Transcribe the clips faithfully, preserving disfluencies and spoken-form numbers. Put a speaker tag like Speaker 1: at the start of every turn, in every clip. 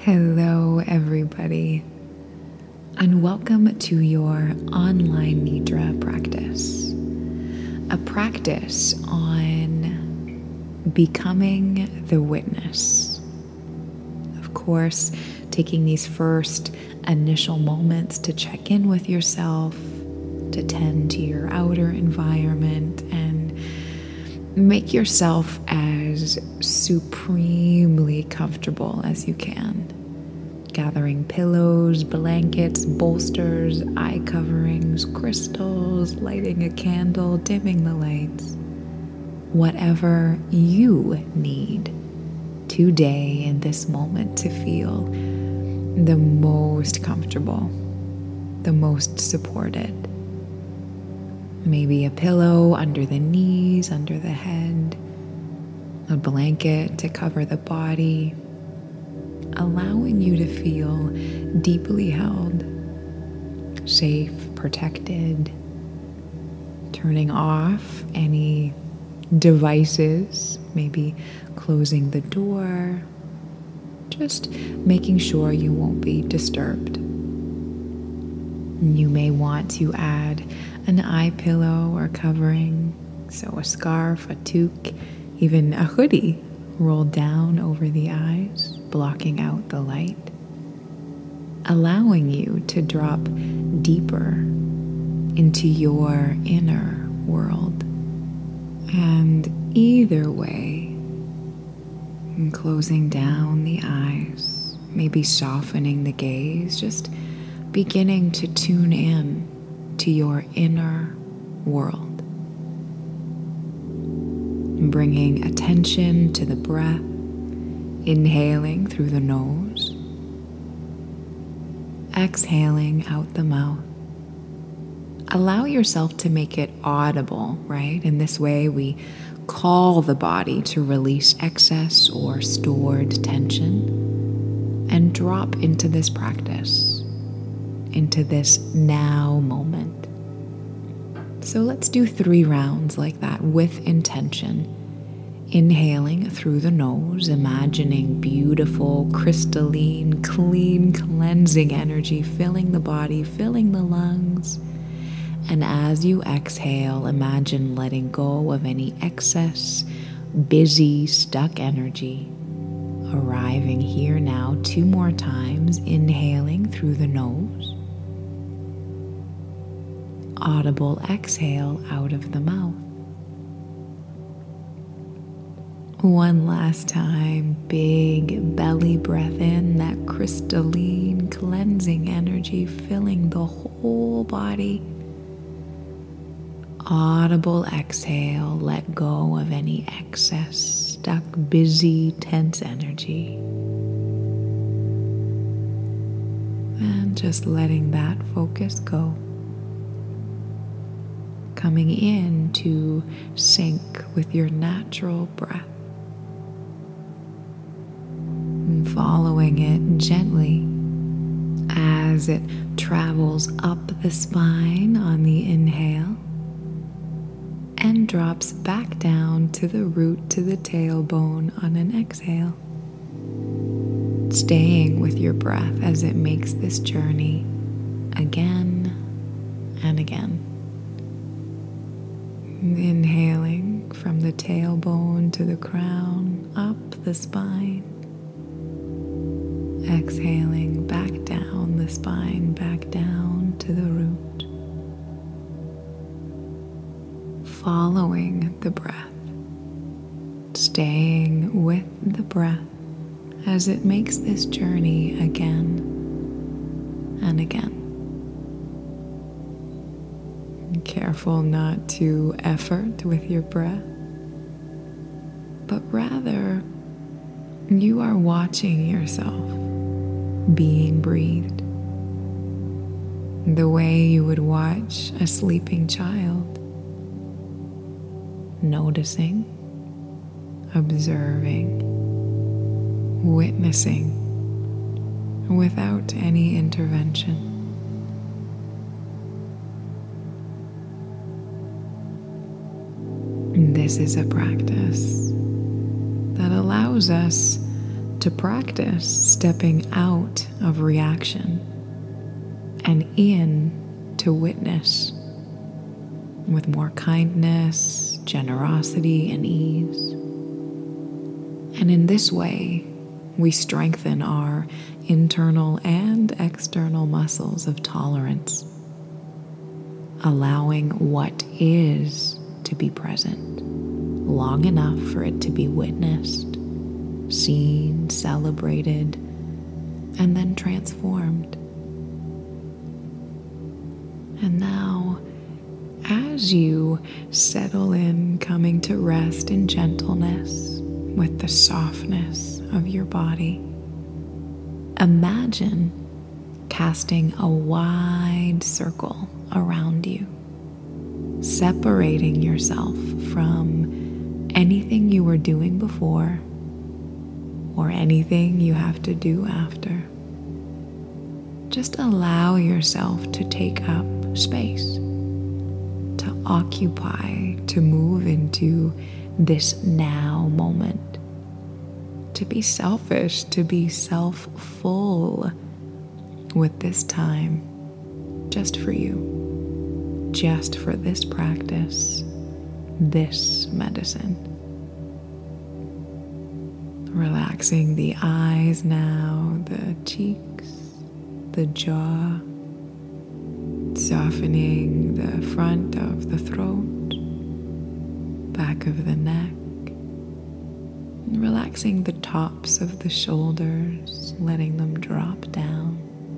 Speaker 1: Hello, everybody, and welcome to your online Nidra practice, a practice on becoming the witness. Of course, taking these first initial moments to check in with yourself, to tend to your outer environment, and make yourself as supremely comfortable as you can. Gathering pillows, blankets, bolsters, eye coverings, crystals, lighting a candle, dimming the lights. Whatever you need today in this moment to feel the most comfortable, the most supported. Maybe a pillow under the knees, under the head, a blanket to cover the body, allowing you to feel deeply held, safe, protected, turning off any devices, maybe closing the door, just making sure you won't be disturbed. You may want to add an eye pillow or covering, so a scarf, a toque, even a hoodie rolled down over the eyes, blocking out the light, allowing you to drop deeper into your inner world. And either way, closing down the eyes, maybe softening the gaze, just beginning to tune in to your inner world. Bringing attention to the breath, inhaling through the nose, exhaling out the mouth. Allow yourself to make it audible, right? In this way, we call the body to release excess or stored tension and drop into this practice, into this now moment. So let's do three rounds like that with intention. Inhaling through the nose, imagining beautiful, crystalline, clean, cleansing energy filling the body, filling the lungs. And as you exhale, imagine letting go of any excess, busy, stuck energy. Arriving here now two more times, inhaling through the nose. Audible exhale out of the mouth. One last time, big belly breath in, that crystalline, cleansing energy filling the whole body. Audible exhale, let go of any excess, stuck, busy, tense energy. And just letting that focus go. Coming in to sync with your natural breath. And following it gently as it travels up the spine on the inhale and drops back down to the root, to the tailbone on an exhale. Staying with your breath as it makes this journey again and again. Inhaling from the tailbone to the crown, up the spine. Exhaling back down the spine, back down to the root. Following the breath. Staying with the breath as it makes this journey again and again. Careful not to effort with your breath, but rather you are watching yourself being breathed the way you would watch a sleeping child, noticing, observing, witnessing without any intervention. This is a practice that allows us to practice stepping out of reaction and in to witness with more kindness, generosity, and ease. And in this way, we strengthen our internal and external muscles of tolerance, allowing what is to be present long enough for it to be witnessed, seen, celebrated, and then transformed. And now, as you settle in, coming to rest in gentleness with the softness of your body, imagine casting a wide circle around you, separating yourself from anything you were doing before or anything you have to do after. Just allow yourself to take up space, to occupy, to move into this now moment, to be selfish, to be self-full with this time just for you, just for this practice, this medicine. Relaxing the eyes now, the cheeks, the jaw, softening the front of the throat, back of the neck, and relaxing the tops of the shoulders, letting them drop down.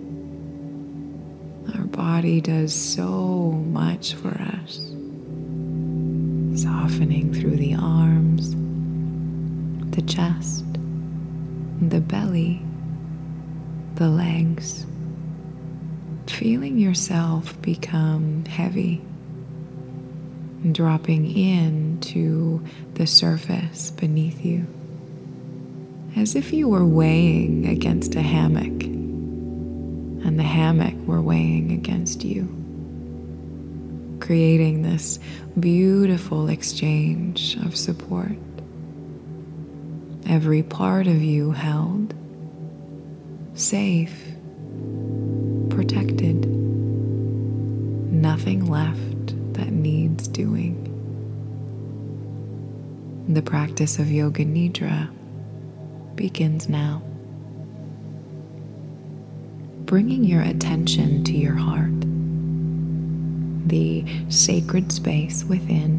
Speaker 1: Our body does so much for us, softening through the arms, the chest, the belly, the legs, feeling yourself become heavy, dropping into the surface beneath you, as if you were weighing against a hammock, and the hammock were weighing against you, creating this beautiful exchange of support. Every part of you held, safe, protected, nothing left that needs doing. The practice of Yoga Nidra begins now. Bringing your attention to your heart, the sacred space within.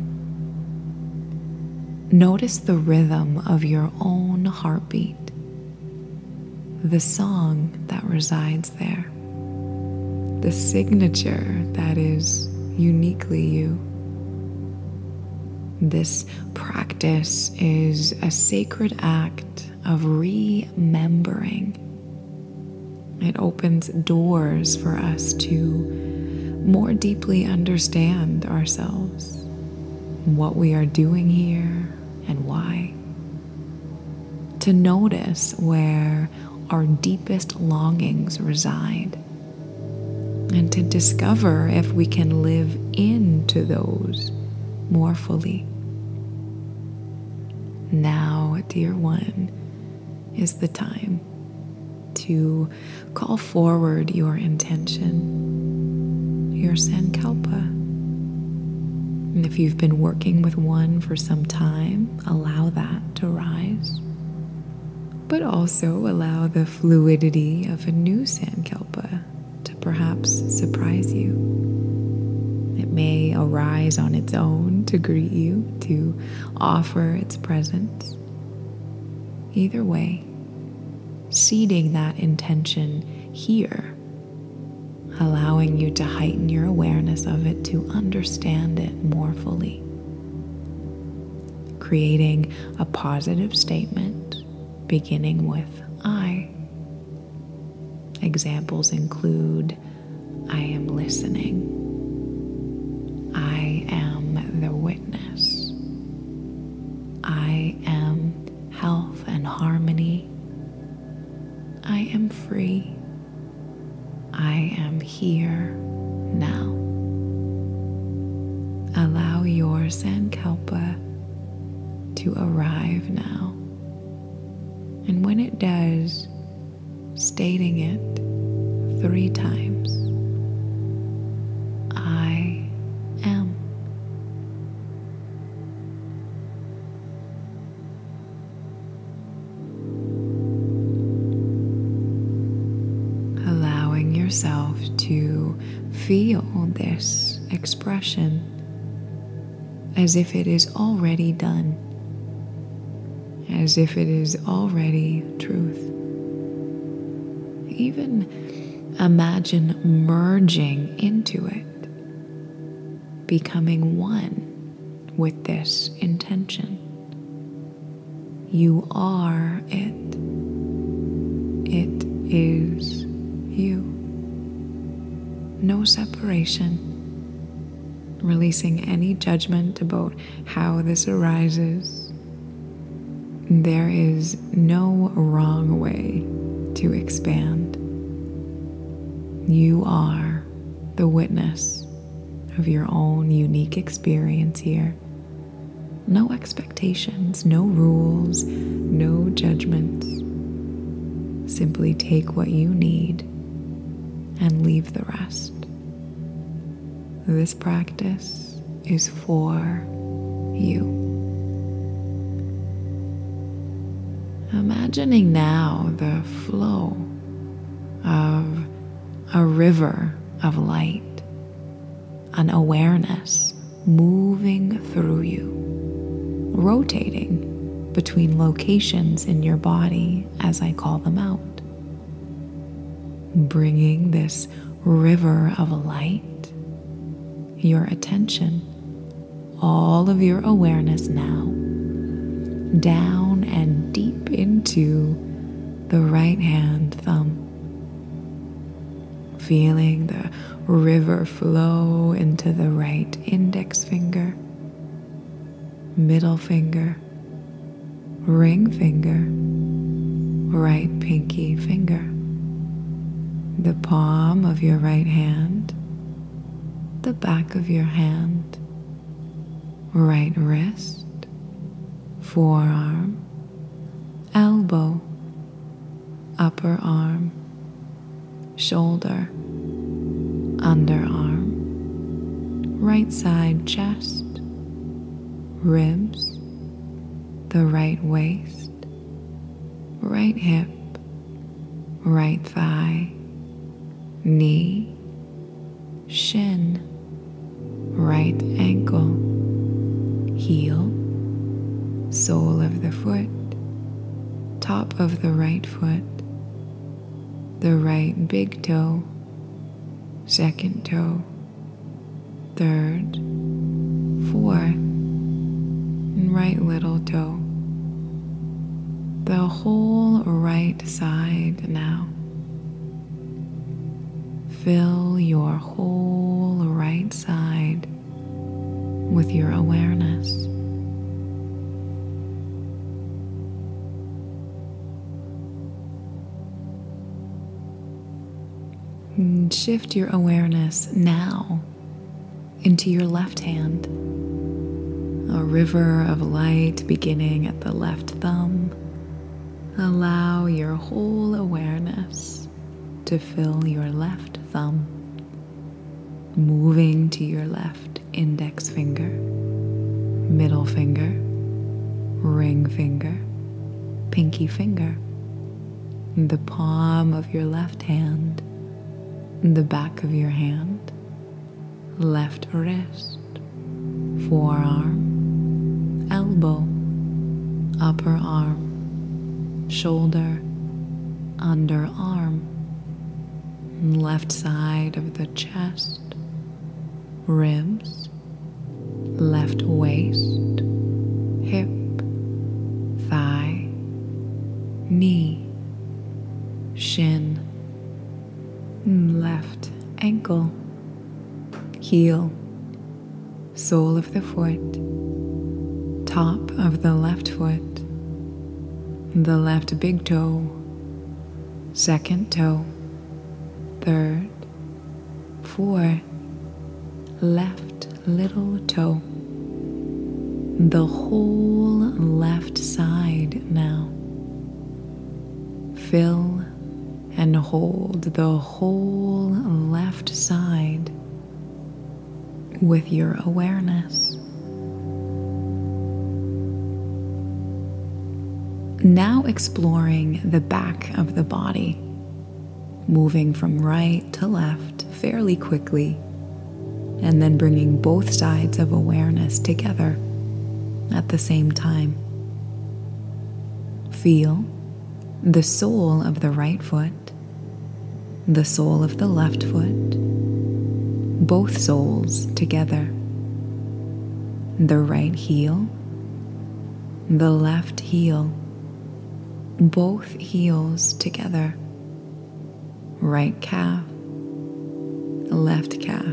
Speaker 1: Notice the rhythm of your own heartbeat, the song that resides there, the signature that is uniquely you. This practice is a sacred act of remembering. It opens doors for us to more deeply understand ourselves, what we are doing here and why. To notice where our deepest longings reside, and to discover if we can live into those more fully. Now, dear one, is the time to call forward your intention, your Sankalpa. And if you've been working with one for some time, allow that to rise. But also allow the fluidity of a new Sankalpa to perhaps surprise you. It may arise on its own to greet you, to offer its presence. Either way, seeding that intention here, allowing you to heighten your awareness of it, to understand it more fully. Creating a positive statement, beginning with I. Examples include, I am listening. I am the witness. I am health and harmony. I am free. I am here now. Allow your Sankalpa to arrive now. And when it does, stating it three times. I am. Allowing yourself to feel this expression as if it is already done, as if it is already truth. Even imagine merging into it, becoming one with this intention. You are it. It is you. No separation. Releasing any judgment about how this arises. There is no wrong way to expand. You are the witness of your own unique experience here. No expectations, no rules, no judgments. Simply take what you need and leave the rest. This practice is for you. Imagining now the flow of a river of light, an awareness moving through you, rotating between locations in your body as I call them out, bringing this river of light, your attention, all of your awareness now, down and deep into the right hand thumb. Feeling the river flow into the right index finger, middle finger, ring finger, right pinky finger, the palm of your right hand, the back of your hand, right wrist, forearm, elbow, upper arm, shoulder, underarm, right side chest, ribs, the right waist, right hip, right thigh, knee, shin, right ankle, heel, sole of the foot, top of the right foot, the right big toe, second toe, third, fourth, and right little toe. The whole right side now. Fill your whole right side with your awareness. And shift your awareness now into your left hand. A river of light beginning at the left thumb. Allow your whole awareness to fill your left thumb, moving to your left index finger, middle finger, ring finger, pinky finger, the palm of your left hand, the back of your hand, left wrist, forearm, elbow, upper arm, shoulder, underarm, left side of the chest, ribs, left waist, hip, thigh, knee, shin, left ankle, heel, sole of the foot, top of the left foot, the left big toe, second toe, third, fourth, left little toe, the whole left side now. Fill and hold the whole left side with your awareness. Now exploring the back of the body, moving from right to left fairly quickly, and then bringing both sides of awareness together at the same time. Feel the sole of the right foot, the sole of the left foot, both soles together. The right heel, the left heel, both heels together. Right calf, left calf,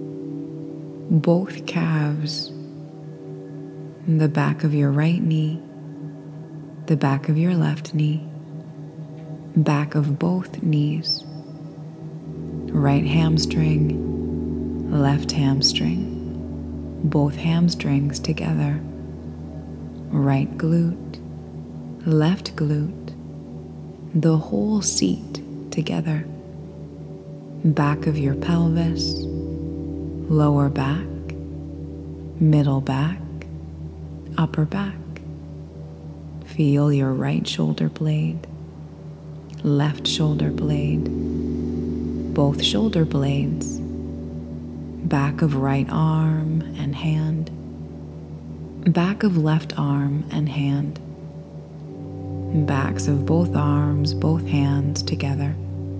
Speaker 1: both calves. The back of your right knee, the back of your left knee, back of both knees. Right hamstring, left hamstring, both hamstrings together. Right glute, left glute, the whole seat together. Back of your pelvis, lower back, middle back, upper back. Feel your right shoulder blade, left shoulder blade, both shoulder blades, back of right arm and hand, back of left arm and hand, backs of both arms, both hands together.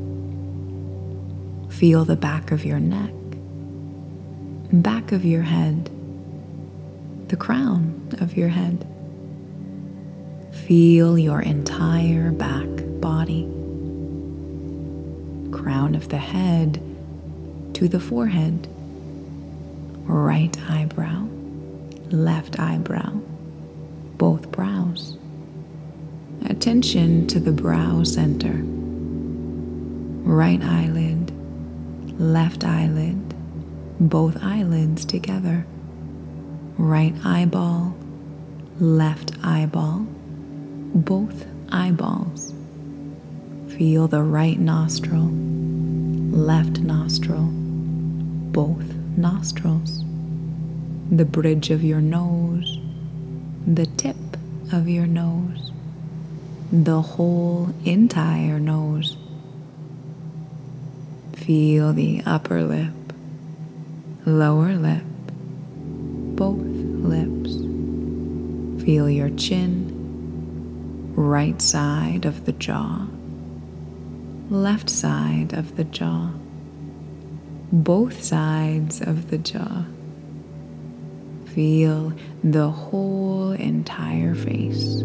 Speaker 1: Feel the back of your neck, back of your head, the crown of your head. Feel your entire back body, crown of the head to the forehead, right eyebrow, left eyebrow, both brows. Attention to the brow center, right eyelid, left eyelid, both eyelids together. Right eyeball, left eyeball, both eyeballs. Feel the right nostril, left nostril, both nostrils. The bridge of your nose, the tip of your nose, the whole entire nose. Feel the upper lip, lower lip, both lips. Feel your chin, right side of the jaw, left side of the jaw, both sides of the jaw. Feel the whole entire face.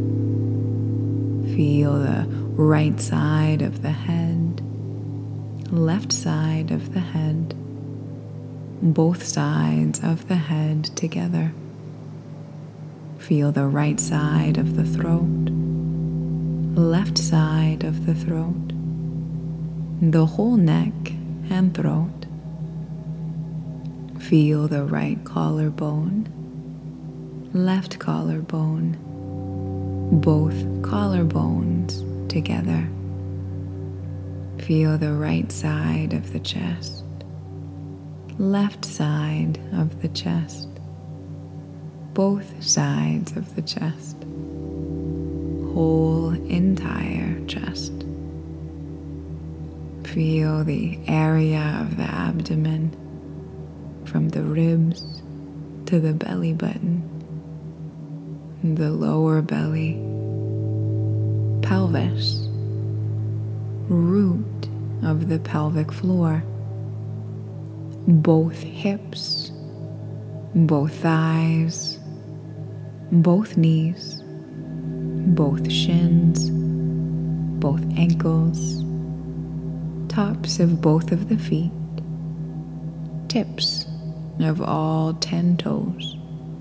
Speaker 1: Feel the right side of the head, left side of the head, both sides of the head together. Feel the right side of the throat, left side of the throat, the whole neck and throat. Feel the right collarbone, left collarbone, both collarbones together. Feel the right side of the chest, left side of the chest, both sides of the chest, whole entire chest. Feel the area of the abdomen from the ribs to the belly button, the lower belly, pelvis, root of the pelvic floor, both hips, both thighs, both knees, both shins, both ankles, tops of both of the feet, tips of all ten toes.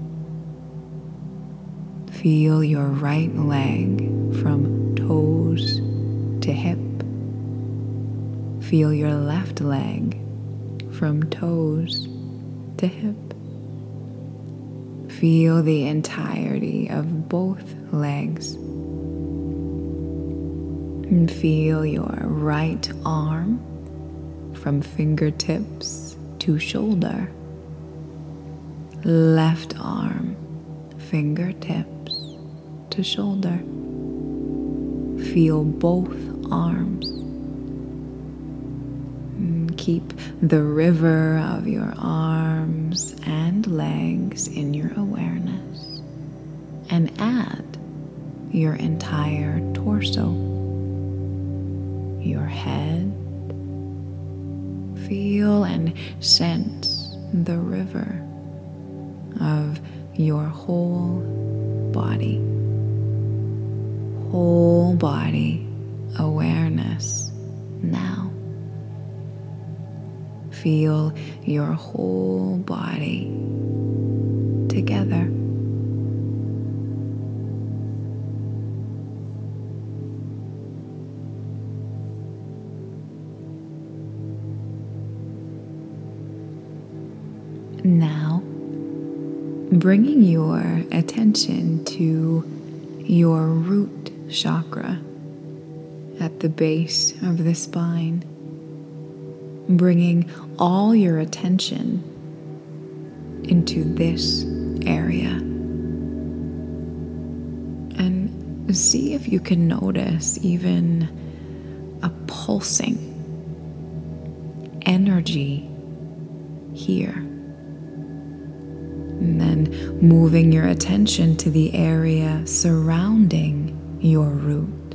Speaker 1: Feel your right leg from toes to hip. Feel your left leg from toes to hip. Feel the entirety of both legs. And feel your right arm from fingertips to shoulder. Left arm, fingertips to shoulder. Feel both arms. And keep the river of your arms and legs in your awareness. And add your entire torso. Your head. Feel and sense the river of your whole body. Whole body awareness now. Feel your whole body together. Now, bringing your attention to your root chakra at the base of the spine, bringing all your attention into this area. And see if you can notice even a pulsing energy here. And then moving your attention to the area surrounding your root.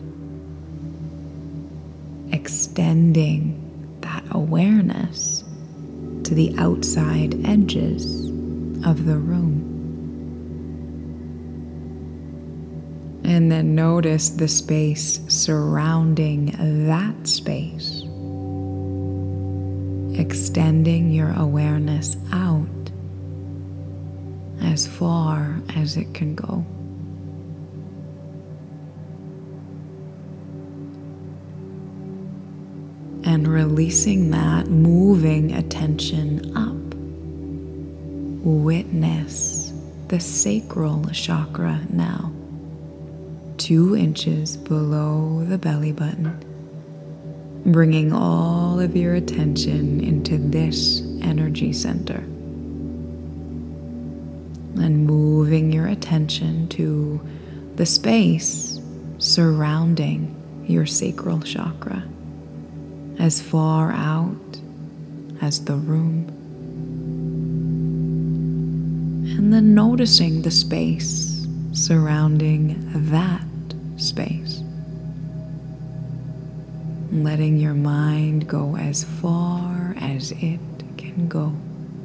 Speaker 1: Extending that awareness to the outside edges of the room. And then notice the space surrounding that space. Extending your awareness out as far as it can go. And releasing that, moving attention up. Witness the sacral chakra now, two inches below the belly button, bringing all of your attention into this energy center. And moving your attention to the space surrounding your sacral chakra, as far out as the room. And then noticing the space surrounding that space. Letting your mind go as far as it can go.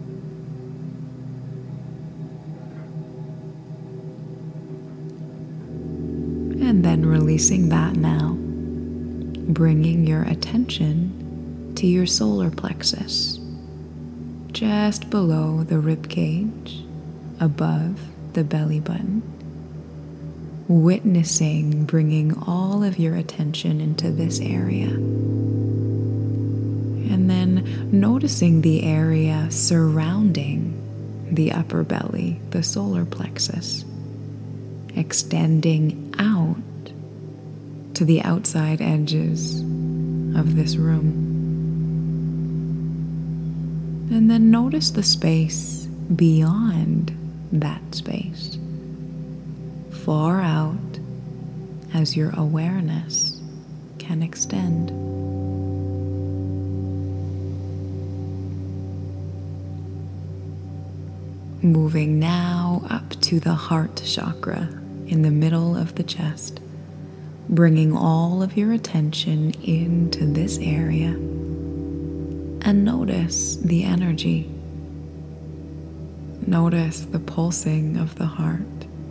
Speaker 1: And then releasing that now, bringing your attention to your solar plexus, just below the rib cage, above the belly button. Witnessing, bringing all of your attention into this area. And then noticing the area surrounding the upper belly, the solar plexus, extending out to the outside edges of this room. And then notice the space beyond that space, far out as your awareness can extend. Moving now up to the heart chakra in the middle of the chest, bringing all of your attention into this area, and notice the energy. Notice the pulsing of the heart,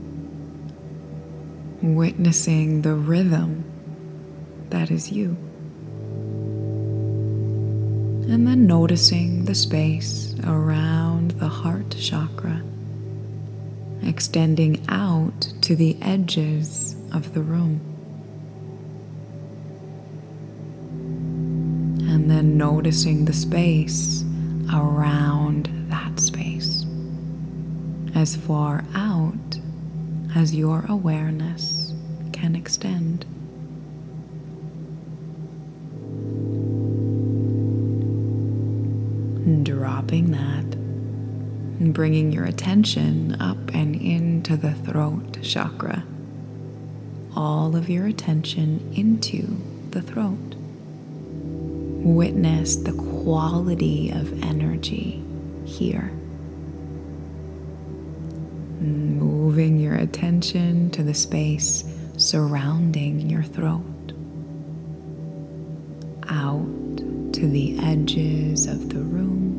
Speaker 1: witnessing the rhythm that is you. And then noticing the space around the heart chakra, extending out to the edges of the room. And then noticing the space around that space, as far out as your awareness can extend. Dropping that, and bringing your attention up and into the throat chakra. All of your attention into the throat. Witness the quality of energy here. Moving your attention to the space surrounding your throat. Out to the edges of the room.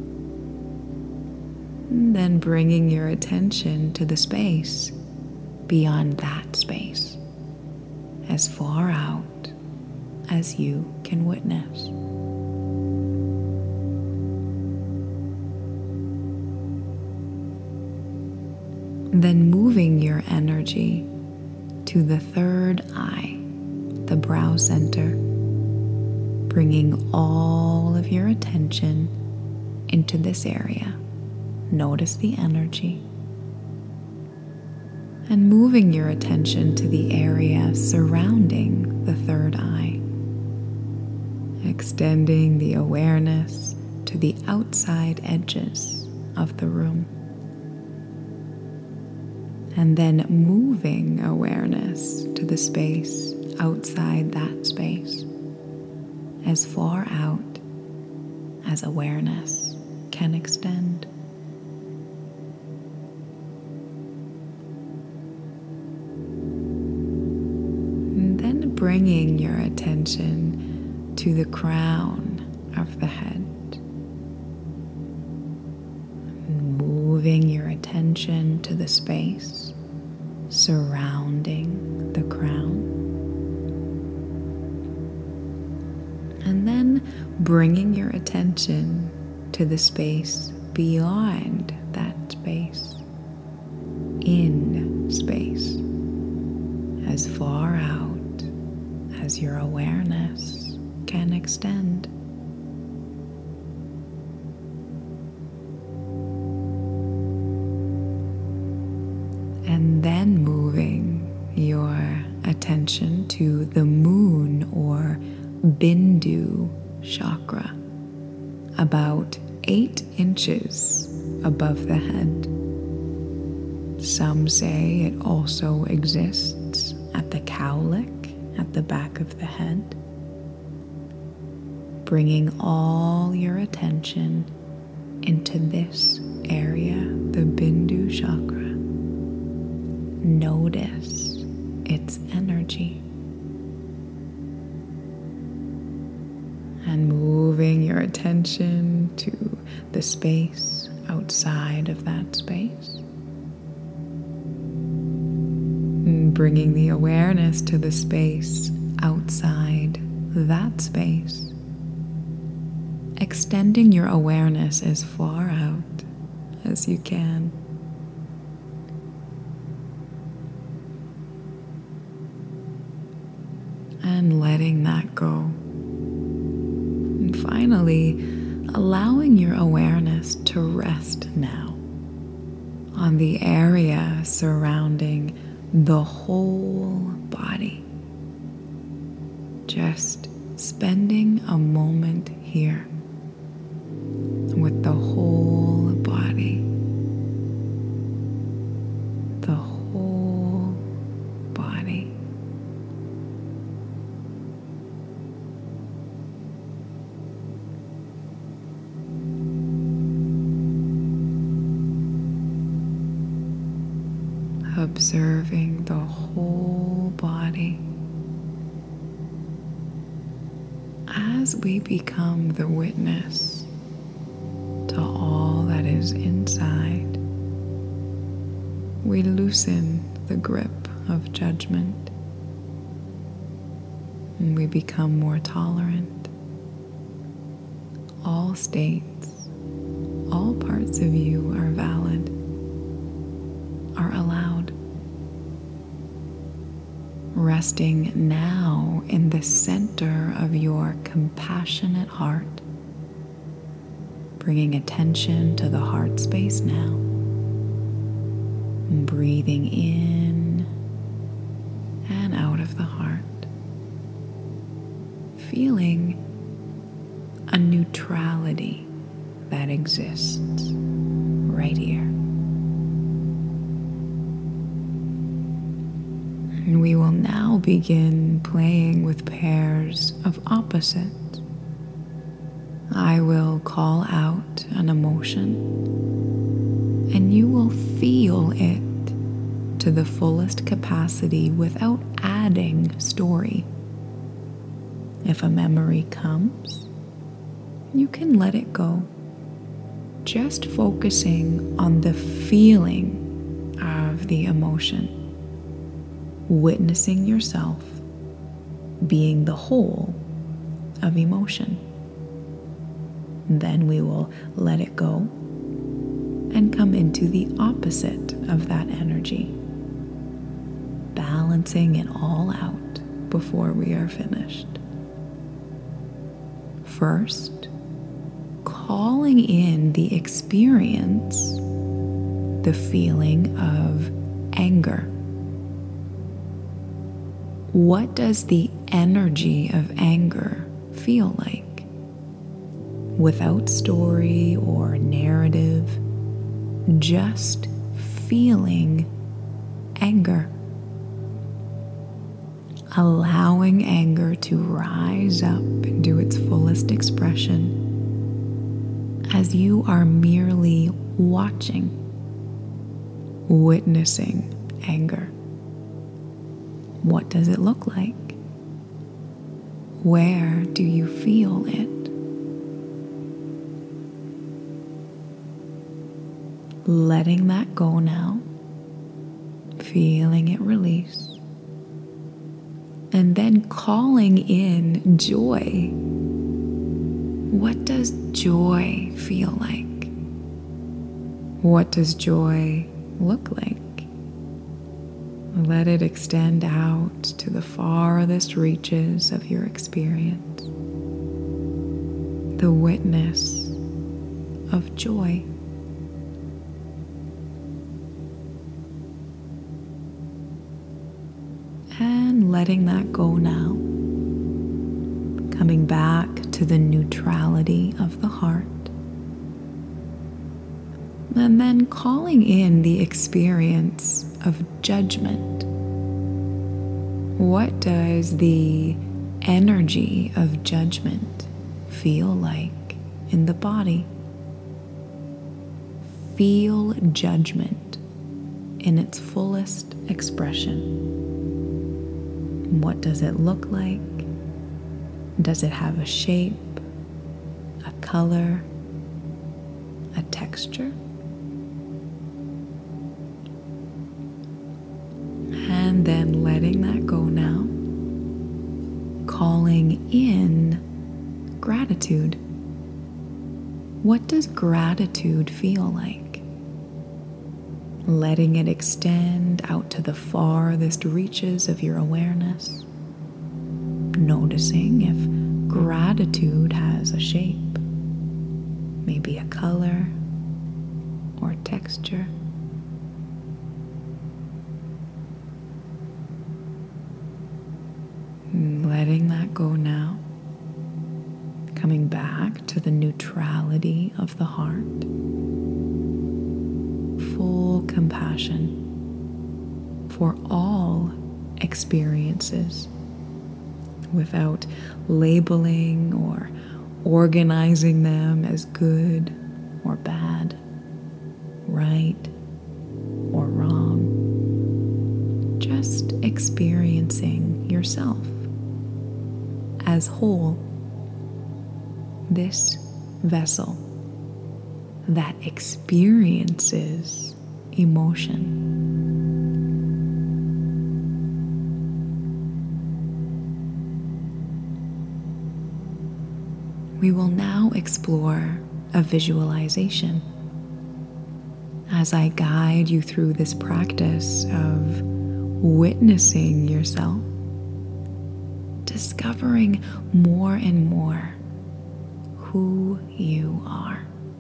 Speaker 1: And then bringing your attention to the space beyond that space, as far out as you can witness. Then moving your energy to the third eye, the brow center, bringing all of your attention into this area. Notice the energy. And moving your attention to the area surrounding the third eye. Extending the awareness to the outside edges of the room. And then moving awareness to the space outside that space, as far out as awareness can extend. And then bringing your attention to the crown of the head. Moving your attention to the space surrounding the crown. And then bringing your attention to the space beyond that space, in space, as far out as your awareness can extend. And then moving your attention to the moon or Bindu chakra, about eight inches above the head. Some say it also exists at the cowlick at the back of the head. Bringing all your attention into this area, the Bindu chakra. Notice its energy. And moving your attention to the space outside of that space. And bringing the awareness to the space outside that space. Extending your awareness as far out as you can. And letting that go. And finally, allowing your awareness to rest now on the area surrounding the whole body. Just spending a moment here with the whole body. The whole body. Observing the whole body as we become the witness to all that is inside. We loosen the grip of judgment and we become more tolerant. All states, all parts of you are valid, are allowed. Resting now in the center of your compassionate heart, bringing attention to the heart space now, and breathing in and out of the heart, feeling a neutrality that exists right here. And we will now begin playing with pairs of opposites. I will call out an emotion, and you will feel it to the fullest capacity without adding story. If a memory comes, you can let it go, just focusing on the feeling of the emotion, witnessing yourself being the whole of emotion. Then we will let it go and come into the opposite of that energy, balancing it all out before we are finished. First, calling in the experience, the feeling of anger. What does the energy of anger feel like? Without story or narrative, just feeling anger. Allowing anger to rise up into its fullest expression as you are merely watching, witnessing anger. What does it look like? Where do you feel it? Letting that go now, feeling it release. And then calling in joy. What does joy feel like? What does joy look like? Let it extend out to the farthest reaches of your experience. The witness of joy. And letting that go now, coming back to the neutrality of the heart, and then calling in the experience of judgment. What does the energy of judgment feel like in the body? Feel judgment in its fullest expression. What does it look like? Does it have a shape, a color, a texture? And then letting that go now, calling in gratitude. What does gratitude feel like? Letting it extend out to the farthest reaches of your awareness. Noticing if gratitude has a shape, maybe a color or texture. Letting that go now, coming back to the neutrality of the heart. Full compassion for all experiences without labeling or organizing them as good or bad, right or wrong. Just experiencing yourself as whole, this vessel that experiences emotion. We will now explore a visualization as I guide you through this practice of witnessing yourself, discovering more and more who you are.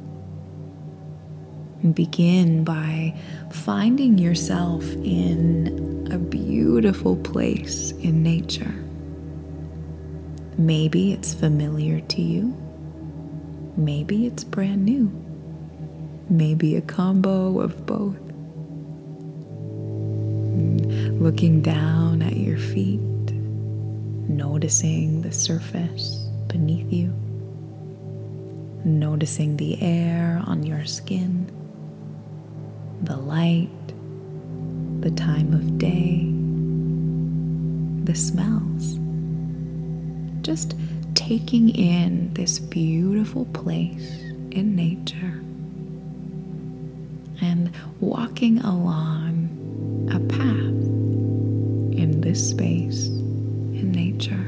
Speaker 1: Begin by finding yourself in a beautiful place in nature. Maybe it's familiar to you. Maybe it's brand new. maybe a combo of both. Looking down at your feet, noticing the surface beneath you, noticing the air on your skin, the light, the time of day, the smells. Just taking in this beautiful place in nature and walking along a path in this space in nature.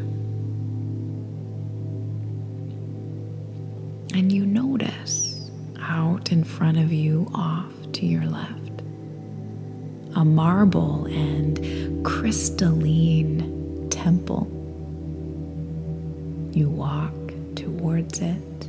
Speaker 1: And you notice out in front of you, off to your left, a marble and crystalline temple. You walk towards it,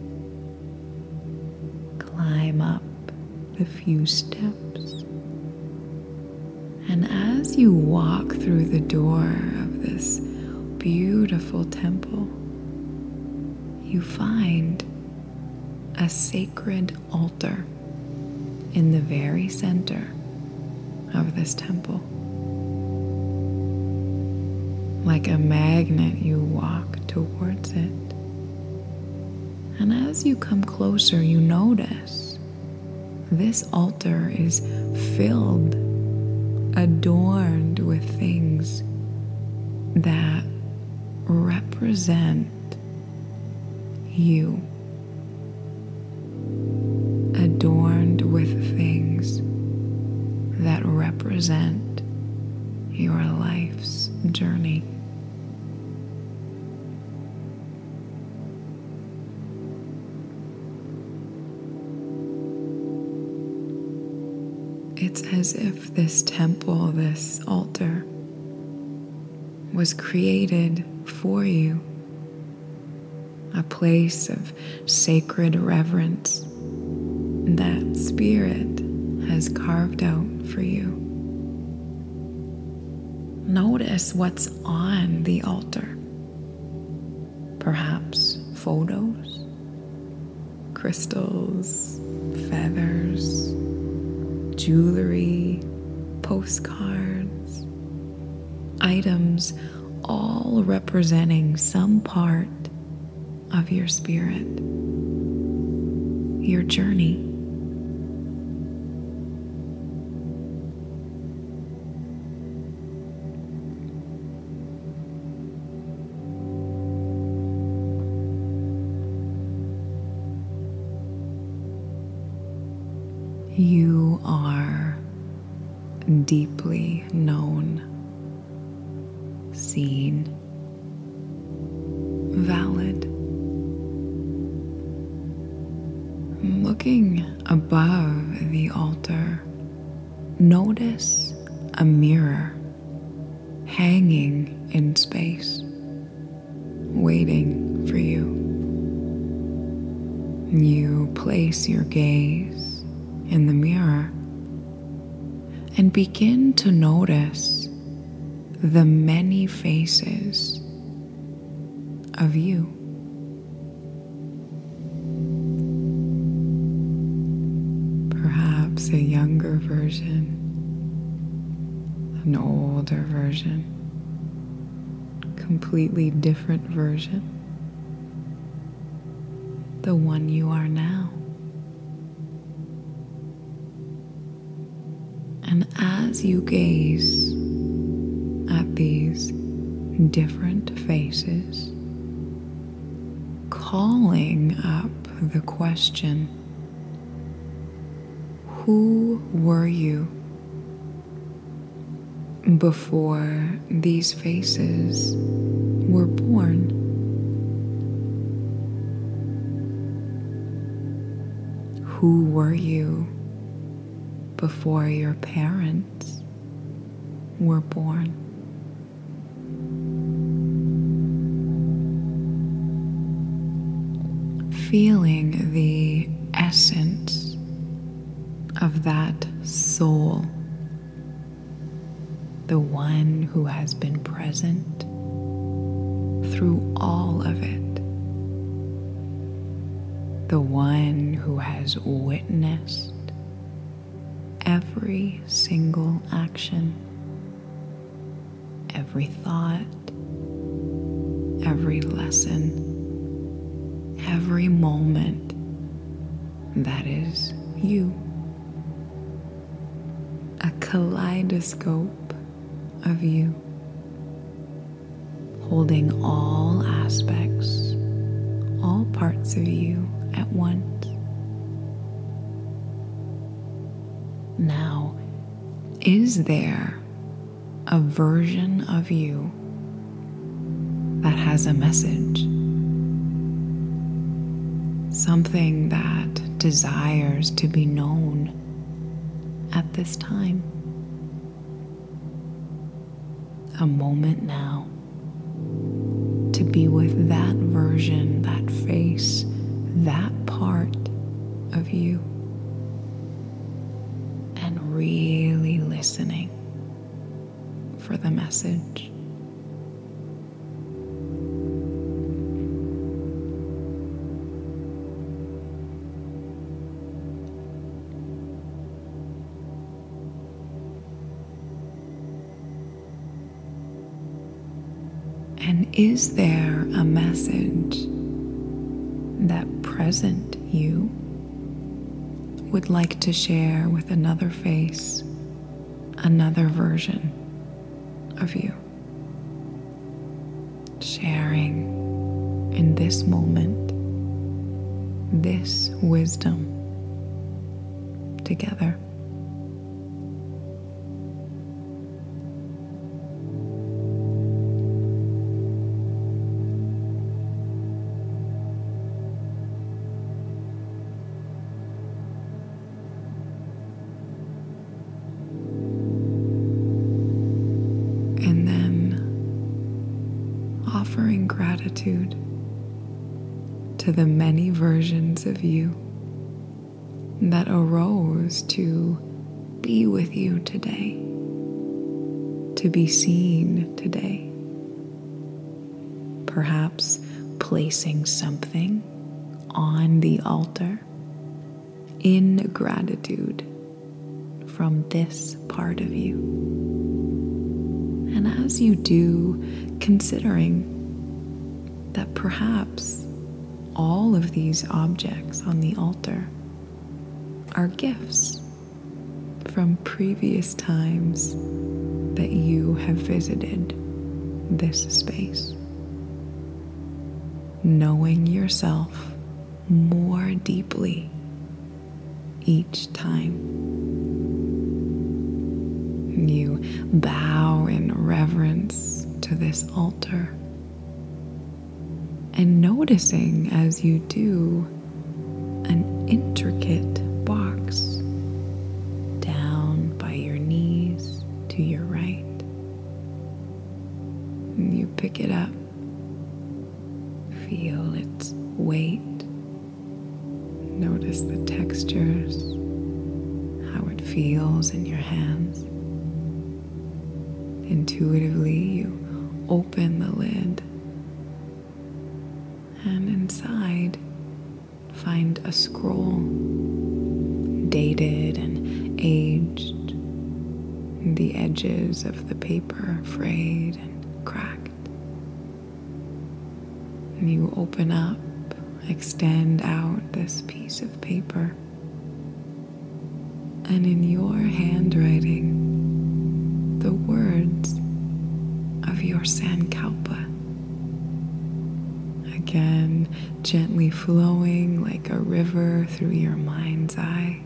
Speaker 1: climb up the few steps, and as you walk through the door of this beautiful temple, you find a sacred altar in the very center of this temple. Like a magnet, you walk towards it. And as you come closer, you notice this altar is filled, adorned with things that represent you. Adorned with things that represent your life's journey. It's as if this temple, this altar, was created for you, a place of sacred reverence that Spirit has carved out for you. Notice what's on the altar. Perhaps photos, crystals, feathers, jewelry, postcards, items all representing some part of your spirit, your journey. You are deeply known, seen, valid. Looking above the altar, notice a mirror hanging in space, waiting for you. You place your gaze in the mirror and begin to notice the many faces of you. Perhaps a younger version, an older version, completely different version, the one you are now. And as you gaze at these different faces, calling up the question, who were you before these faces were born? Who were you before your parents were born? Feeling the essence of that soul, the one who has been present through all of it, the one who has witnessed every single action, every thought, every lesson, every moment that is you. A kaleidoscope of you, holding all aspects, all parts of you at once. Now, is there a version of you that has a message? Something that desires to be known at this time? A moment now to be with that version, that face, that part of you, and really listening for the message. And is there a message that present you would like to share with another face, another version of you? Sharing in this moment, this wisdom together. And then offering gratitude to the many versions of you that arose to be with you today, to be seen today. Perhaps placing something on the altar in gratitude from this part of you. And as you do, considering that perhaps all of these objects on the altar are gifts from previous times that you have visited this space. Knowing yourself more deeply each time. You bow in reverence to this altar, and noticing as you do an intricate box down by your knees to your right. And you pick it up, feel its weight, notice the textures, how it feels in your hands. Intuitively, you open the lid, and inside find a scroll, dated and aged, the edges of the paper frayed and cracked. And you open up, extend out this piece of paper, and in your handwriting, the words of your Sankalpa, again gently flowing like a river through your mind's eye,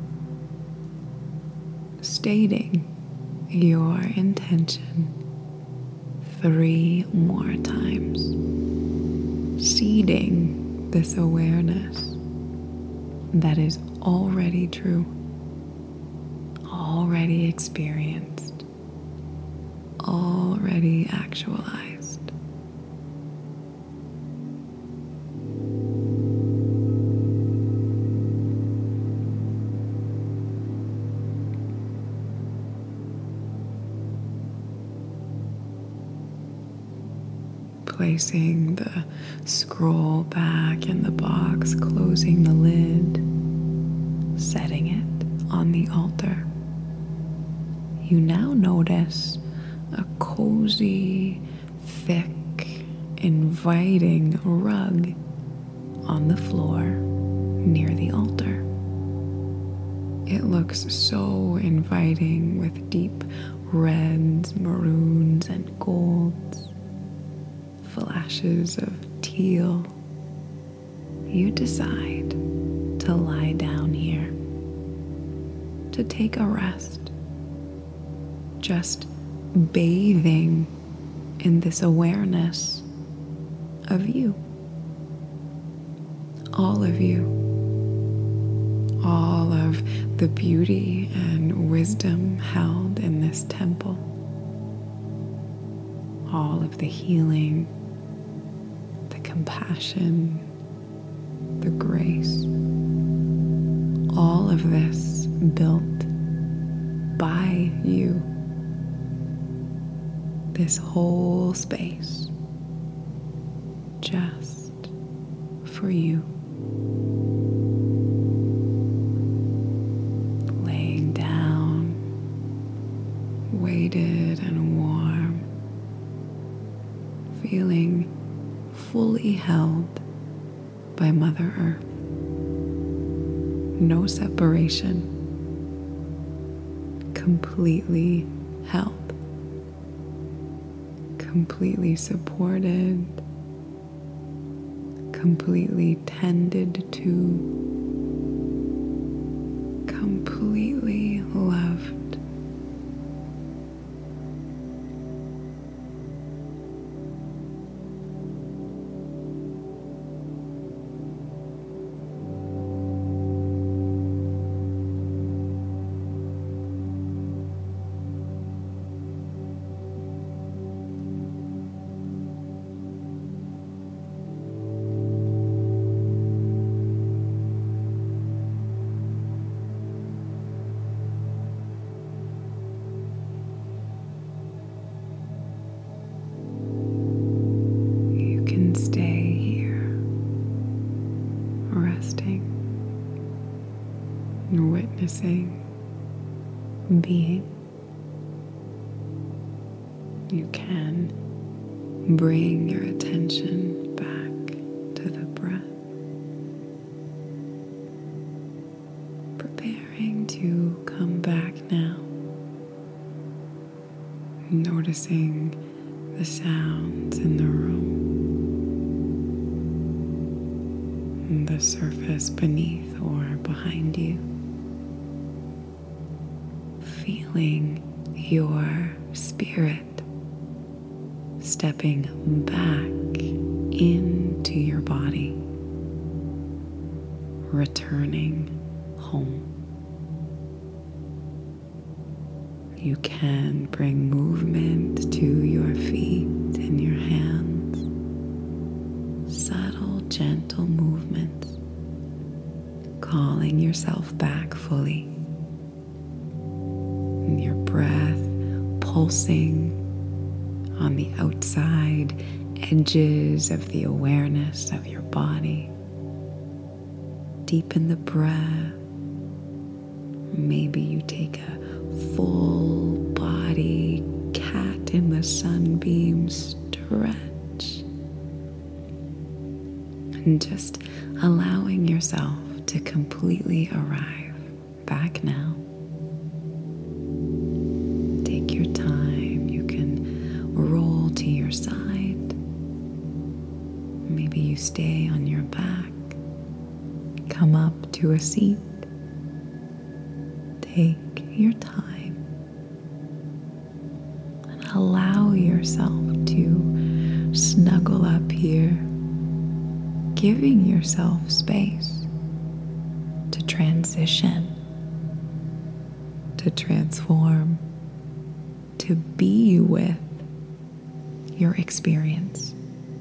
Speaker 1: stating your intention three more times, seeding this awareness that is already true, already experienced, already actualized. Placing the scroll back in the box, closing the lid, setting it on the altar. you now notice a cozy, thick, inviting rug on the floor near the altar. It looks so inviting with deep reds, maroons, and golds, flashes of teal. You decide to lie down here, to take a rest, just bathing in this awareness of you. All of you. All of the beauty and wisdom held in this temple. All of the healing, the compassion, the grace. All of this built by you. This whole space just for you. Laying down, weighted and warm, feeling fully held by Mother Earth. No separation, completely held. Completely supported, completely tended to, completely loved. Stay here, resting, witnessing, being. You can bring your attention back to the breath, preparing to come back now, noticing the sounds in the room. The surface beneath or behind you, feeling your spirit stepping back into your body, returning home. You can bring movement to your feet and your hands. Subtle, gentle movements, calling yourself back fully. And your breath pulsing on the outside edges of the awareness of your body. Deepen the breath. Maybe you take a full body cat in the sunbeam stretch. And just allowing yourself to completely arrive back now. Take your time. You can roll to your side. Maybe you stay on your back. Come up to a seat. Take your time and allow yourself to snuggle up here, giving yourself space to transition, to transform, to be with your experience.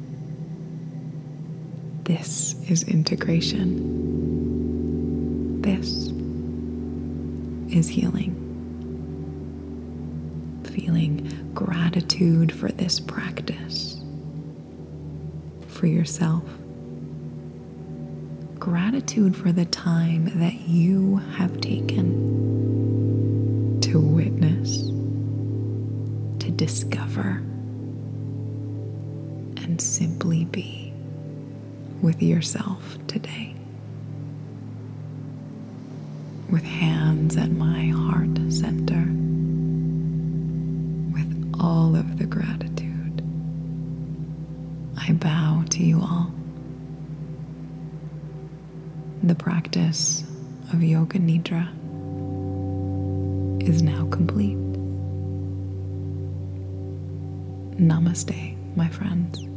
Speaker 1: This is integration. This is healing. Feeling gratitude for this practice, for yourself. Gratitude for the time that you have taken to witness, discover and simply be with yourself today. With hands at my heart center, with all of the gratitude, I bow to you all. The practice of Yoga Nidra is now complete. Namaste, my friends.